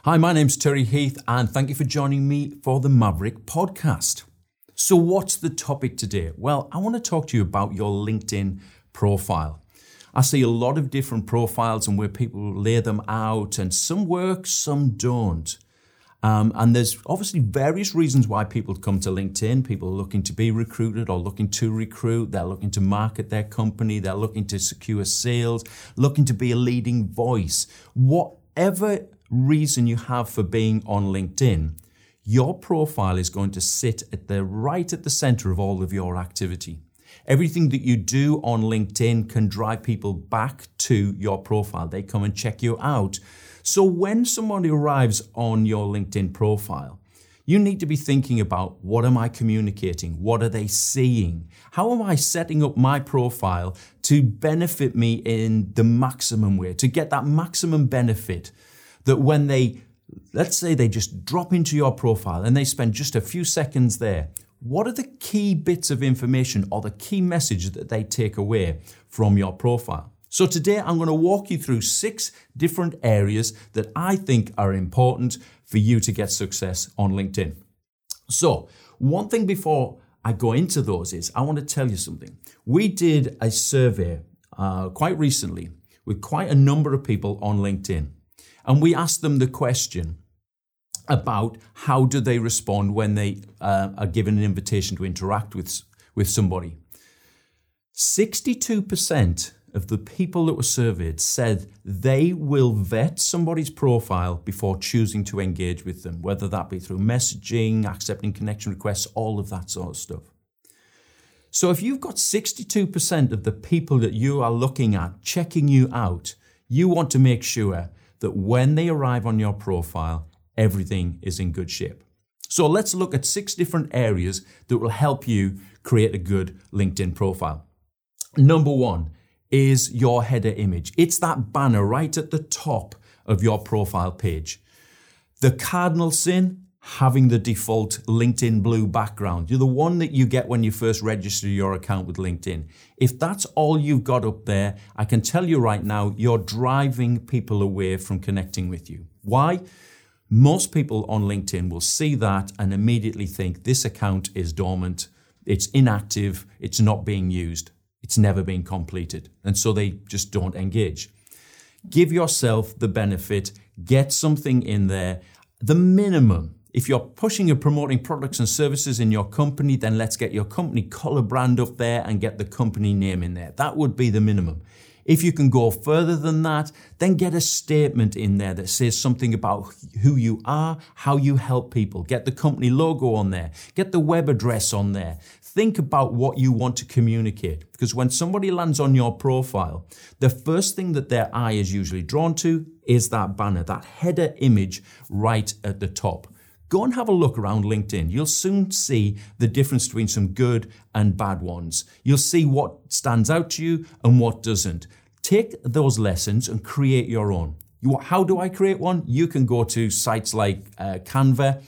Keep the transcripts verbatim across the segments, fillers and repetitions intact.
Hi, my name's Terry Heath, and thank you for joining me for the Maverick podcast. So what's the topic today? Well, I want to talk to you about your LinkedIn profile. I see a lot of different profiles and where people lay them out, and some work, some don't. Um, and there's obviously various reasons why people come to LinkedIn. People are looking to be recruited or looking to recruit. They're looking to market their company. They're looking to secure sales, looking to be a leading voice. Whatever reason you have for being on LinkedIn, your profile is going to sit at the right at the center of all of your activity. Everything that you do on LinkedIn can drive people back to your profile. They come and check you out. So when somebody arrives on your LinkedIn profile, you need to be thinking about, what am I communicating? What are they seeing? How am I setting up my profile to benefit me in the maximum way, to get that maximum benefit? That when they, let's say they just drop into your profile and they spend just a few seconds there, what are the key bits of information or the key message that they take away from your profile? So today I'm going to walk you through six different areas that I think are important for you to get success on LinkedIn. So one thing before I go into those is I want to tell you something. We did a survey uh, quite recently with quite a number of people on LinkedIn. And we asked them the question about how do they respond when they uh, are given an invitation to interact with, with somebody. sixty-two percent of the people that were surveyed said they will vet somebody's profile before choosing to engage with them, whether that be through messaging, accepting connection requests, all of that sort of stuff. So if you've got sixty-two percent of the people that you are looking at checking you out, you want to make sure that when they arrive on your profile, everything is in good shape. So let's look at six different areas that will help you create a good LinkedIn profile. Number one is your header image. It's that banner right at the top of your profile page. The cardinal sin, having the default LinkedIn blue background. You're the one that you get when you first register your account with LinkedIn. If that's all you've got up there, I can tell you right now, you're driving people away from connecting with you. Why? Most people on LinkedIn will see that and immediately think this account is dormant, it's inactive, it's not being used, it's never been completed. And so they just don't engage. Give yourself the benefit, get something in there, the minimum. If you're pushing and promoting products and services in your company, then let's get your company color brand up there and get the company name in there. That would be the minimum. If you can go further than that, then get a statement in there that says something about who you are, how you help people. Get the company logo on there. Get the web address on there. Think about what you want to communicate. Because when somebody lands on your profile, the first thing that their eye is usually drawn to is that banner, that header image right at the top. Go and have a look around LinkedIn. You'll soon see the difference between some good and bad ones. You'll see what stands out to you and what doesn't. Take those lessons and create your own. You, how do I create one? You can go to sites like uh, Canva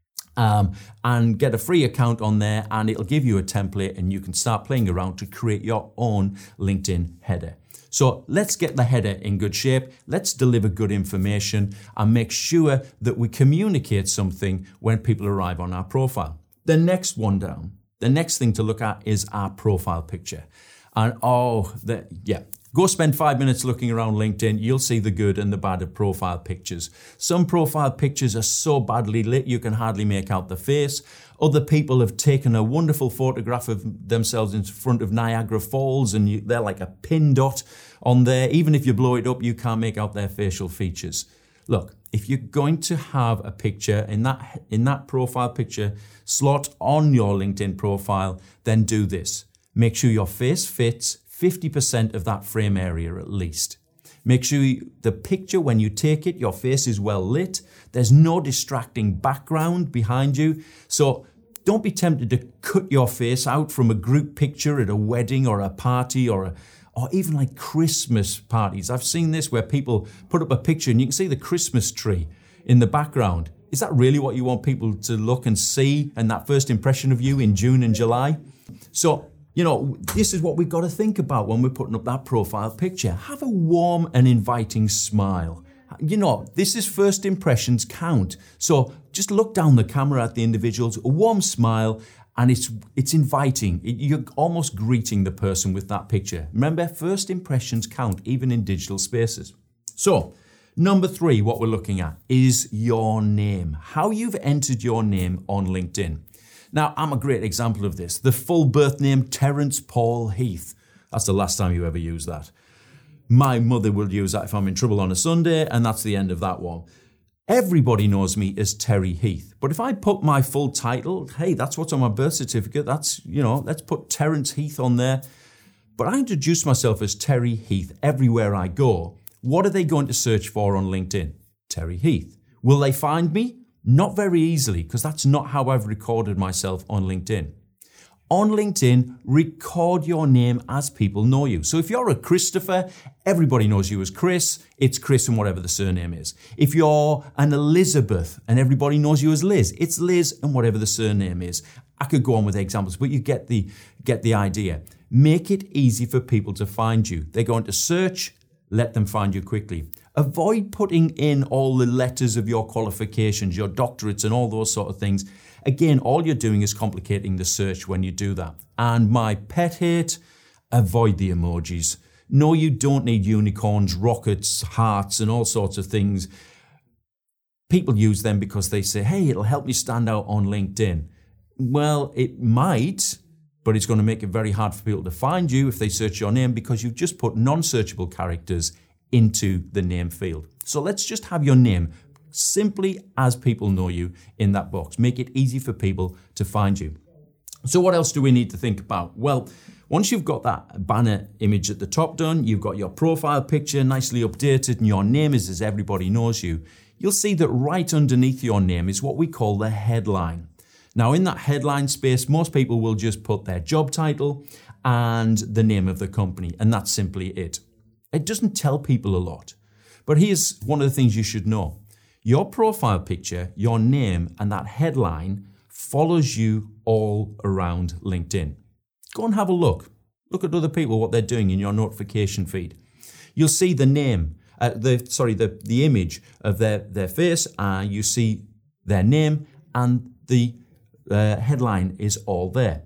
um, and get a free account on there, and it'll give you a template and you can start playing around to create your own LinkedIn header. So let's get the header in good shape. Let's deliver good information and make sure that we communicate something when people arrive on our profile. The next one down, the next thing to look at is our profile picture. And oh, the, yeah, go spend five minutes looking around LinkedIn. You'll see the good and the bad of profile pictures. Some profile pictures are so badly lit you can hardly make out the face. Other people have taken a wonderful photograph of themselves in front of Niagara Falls and you, they're like a pin dot on there. Even if you blow it up, you can't make out their facial features. Look, if you're going to have a picture in that, in that profile picture slot on your LinkedIn profile, then do this. Make sure your face fits fifty percent of that frame area at least. Make sure you, the picture, when you take it, your face is well lit. There's no distracting background behind you. So don't be tempted to cut your face out from a group picture at a wedding or a party or a, or even like Christmas parties. I've seen this where people put up a picture and you can see the Christmas tree in the background. Is that really what you want people to look and see and that first impression of you in June and July? So, you know, this is what we've got to think about when we're putting up that profile picture. Have a warm and inviting smile. You know, this is first impressions count. So just look down the camera at the individuals, a warm smile, and it's it's inviting. You're almost greeting the person with that picture. Remember, first impressions count, even in digital spaces. So, number three, what we're looking at is your name. How you've entered your name on LinkedIn. Now, I'm a great example of this. The full birth name, Terence Paul Heath. That's the last time you ever use that. My mother will use that if I'm in trouble on a Sunday, and that's the end of that one. Everybody knows me as Terry Heath. But if I put my full title, hey, that's what's on my birth certificate. That's, you know, let's put Terence Heath on there. But I introduce myself as Terry Heath everywhere I go. What are they going to search for on LinkedIn? Terry Heath. Will they find me? Not very easily, because that's not how I've recorded myself on LinkedIn. On LinkedIn, record your name as people know you. So if you're a Christopher, everybody knows you as Chris. It's Chris and whatever the surname is. If you're an Elizabeth and everybody knows you as Liz, it's Liz and whatever the surname is. I could go on with examples, but you get the, get the idea. Make it easy for people to find you. They're going to search, let them find you quickly. Avoid putting in all the letters of your qualifications, your doctorates and all those sort of things. Again, all you're doing is complicating the search when you do that. And my pet hate, avoid the emojis. No, you don't need unicorns, rockets, hearts, and all sorts of things. People use them because they say, hey, it'll help me stand out on LinkedIn. Well, it might, but it's going to make it very hard for people to find you if they search your name because you've just put non-searchable characters into the name field. So let's just have your name simply as people know you in that box. Make it easy for people to find you. So what else do we need to think about? Well, once you've got that banner image at the top done, you've got your profile picture nicely updated and your name is as everybody knows you, you'll see that right underneath your name is what we call the headline. Now in that headline space, most people will just put their job title and the name of the company, and that's simply it. It doesn't tell people a lot. But here's one of the things you should know. Your profile picture, your name, and that headline follows you all around LinkedIn. Go and have a look. Look at other people, what they're doing in your notification feed. You'll see the name, uh, the sorry, the, the image of their, their face, and uh, you see their name, and the uh, headline is all there.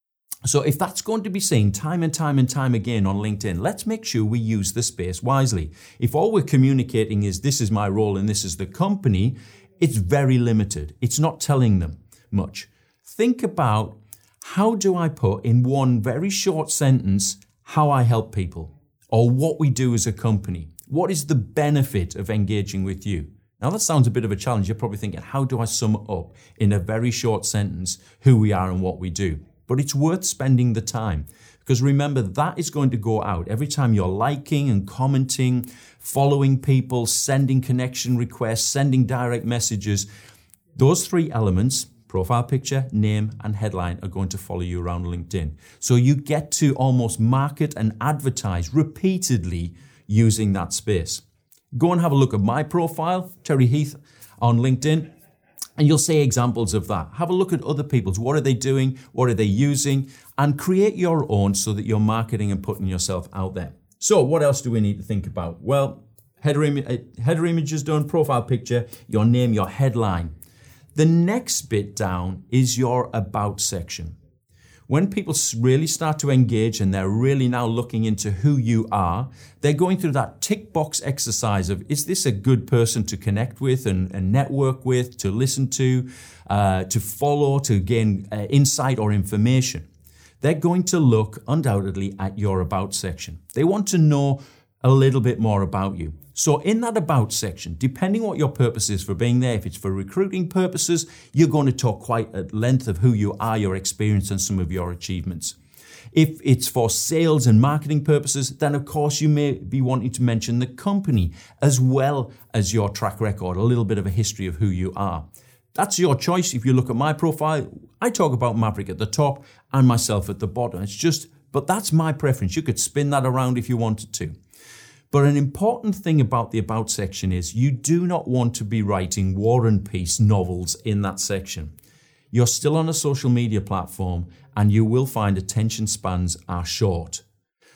So if that's going to be seen time and time and time again on LinkedIn, let's make sure we use the space wisely. If all we're communicating is this is my role and this is the company, it's very limited. It's not telling them much. Think about how do I put in one very short sentence how I help people or what we do as a company. What is the benefit of engaging with you? Now that sounds a bit of a challenge. You're probably thinking, how do I sum up in a very short sentence who we are and what we do? But it's worth spending the time because remember that is going to go out every time you're liking and commenting, following people, sending connection requests, sending direct messages. Those three elements, profile picture, name, and headline, are going to follow you around LinkedIn. So you get to almost market and advertise repeatedly using that space. Go and have a look at my profile, Terry Heath, on LinkedIn. And you'll see examples of that. Have a look at other people's. What are they doing? What are they using? And create your own so that you're marketing and putting yourself out there. So what else do we need to think about? Well, header, im- header image is done, profile picture, your name, your headline. The next bit down is your about section. When people really start to engage and they're really now looking into who you are, they're going through that tick box exercise of, is this a good person to connect with and, and network with, to listen to, uh, to follow, to gain uh, insight or information? They're going to look undoubtedly at your about section. They want to know a little bit more about you. So in that about section, depending what your purpose is for being there, if it's for recruiting purposes, you're going to talk quite at length of who you are, your experience, and some of your achievements. If it's for sales and marketing purposes, then of course you may be wanting to mention the company as well as your track record, a little bit of a history of who you are. That's your choice. If you look at my profile, I talk about Maverick at the top and myself at the bottom. It's just, but that's my preference. You could spin that around if you wanted to. But an important thing about the About section is you do not want to be writing War and Peace novels in that section. You're still on a social media platform and you will find attention spans are short.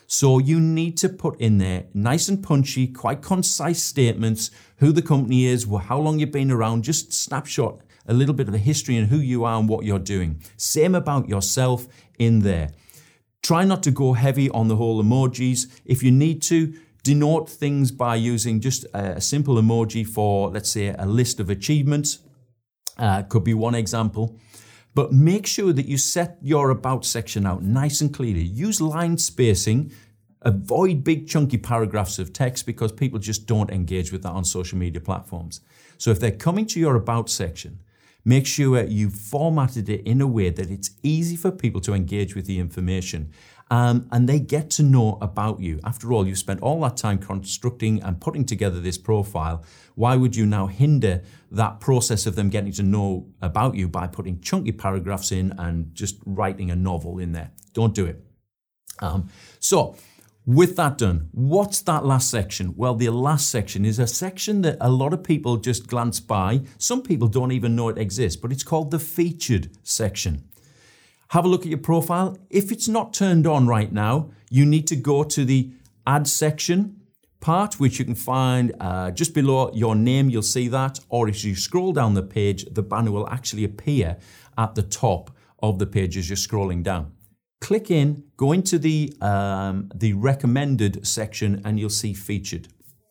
So you need to put in there nice and punchy, quite concise statements, who the company is, how long you've been around, just snapshot a little bit of the history and who you are and what you're doing. Same about yourself in there. Try not to go heavy on the whole emojis. If you need to, denote things by using just a simple emoji for, let's say, a list of achievements. Uh, could be one example. But make sure that you set your about section out nice and clearly. Use line spacing. Avoid big chunky paragraphs of text because people just don't engage with that on social media platforms. So if they're coming to your about section, make sure you've formatted it in a way that it's easy for people to engage with the information. Um, and they get to know about you. After all, you've spent all that time constructing and putting together this profile. Why would you now hinder that process of them getting to know about you by putting chunky paragraphs in and just writing a novel in there? Don't do it. Um, so, with that done, what's that last section? Well, the last section is a section that a lot of people just glance by. Some people don't even know it exists, but it's called the featured section. Have a look at your profile. If it's not turned on right now, you need to go to the add section part, which you can find uh, just below your name. You'll see that. Or if you scroll down the page, the banner will actually appear at the top of the page as you're scrolling down. Click in, go into the, um, the recommended section, and you'll see featured.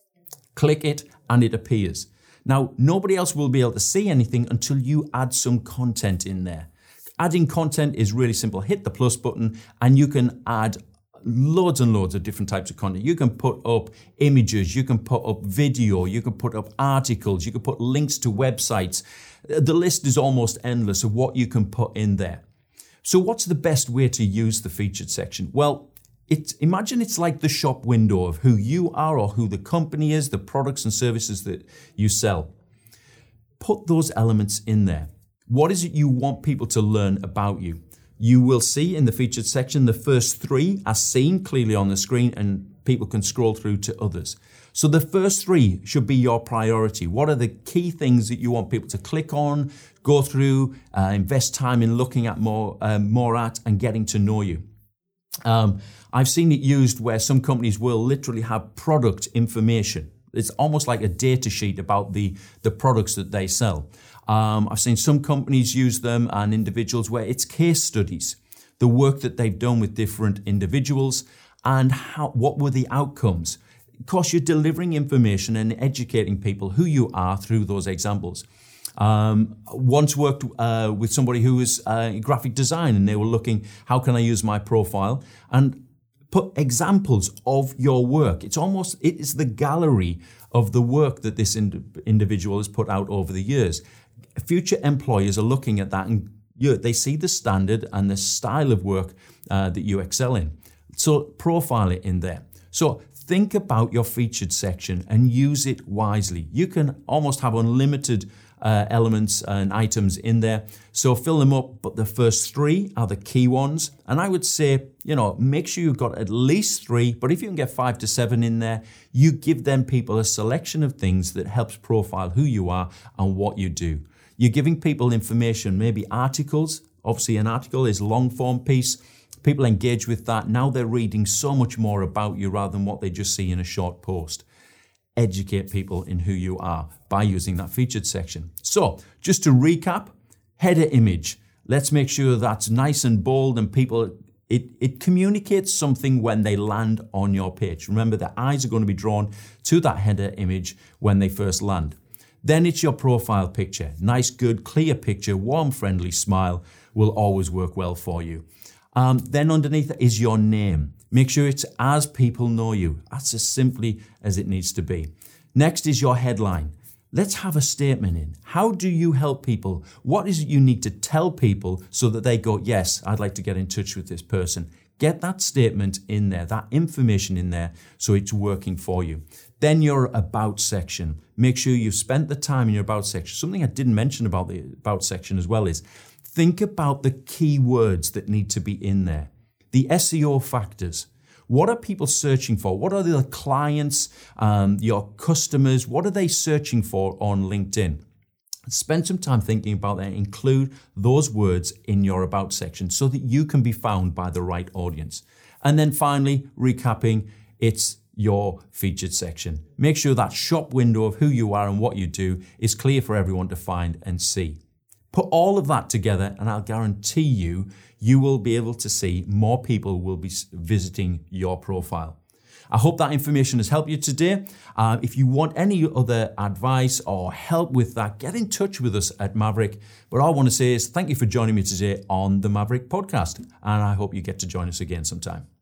Click it, and it appears. Now, nobody else will be able to see anything until you add some content in there. Adding content is really simple. Hit the plus button and you can add loads and loads of different types of content. You can put up images, you can put up video, you can put up articles, you can put links to websites. The list is almost endless of what you can put in there. So what's the best way to use the featured section? Well, it's, imagine it's like the shop window of who you are or who the company is, the products and services that you sell. Put those elements in there. What is it you want people to learn about you? You will see in the featured section, the first three are seen clearly on the screen and people can scroll through to others. So the first three should be your priority. What are the key things that you want people to click on, go through, uh, invest time in looking at more, um, more at and getting to know you? Um, I've seen it used where some companies will literally have product information. It's almost like a data sheet about the, the products that they sell. Um, I've seen some companies use them and individuals where it's case studies, the work that they've done with different individuals and how, what were the outcomes. Of course, you're delivering information and educating people who you are through those examples. Um, once worked uh, with somebody who was uh, graphic design and they were looking, how can I use my profile? And put examples of your work. It's almost, it is the gallery of the work that this ind- individual has put out over the years. Future employers are looking at that and you, they see the standard and the style of work uh, that you excel in. So profile it in there. So think about your featured section and use it wisely. You can almost have unlimited uh, elements and items in there. So fill them up, but the first three are the key ones. And I would say, you know, make sure you've got at least three, but if you can get five to seven in there, you give them people a selection of things that helps profile who you are and what you do. You're giving people information, maybe articles. Obviously, an article is a long form piece. People engage with that. Now they're reading so much more about you rather than what they just see in a short post. Educate people in who you are by using that featured section. So just to recap, header image. Let's make sure that's nice and bold and people, it, it communicates something when they land on your page. Remember, their eyes are going to be drawn to that header image when they first land. Then it's your profile picture. Nice, good, clear picture, warm, friendly smile will always work well for you. Um, then underneath it is your name. Make sure it's as people know you. That's as simply as it needs to be. Next is your headline. Let's have a statement in. How do you help people? What is it you need to tell people so that they go, yes, I'd like to get in touch with this person. Get that statement in there, that information in there, so it's working for you. Then your about section. Make sure you've spent the time in your about section. Something I didn't mention about the about section as well is think about the key words that need to be in there. The S E O factors. What are people searching for? What are the clients, um, your customers? What are they searching for on LinkedIn? Spend some time thinking about that. Include those words in your about section so that you can be found by the right audience. And then finally, recapping, it's your featured section. Make sure that shop window of who you are and what you do is clear for everyone to find and see. Put all of that together and I'll guarantee you, you will be able to see more people will be visiting your profile. I hope that information has helped you today. Uh, if you want any other advice or help with that, get in touch with us at Maverick. But all I want to say is thank you for joining me today on the Maverick Podcast, and I hope you get to join us again sometime.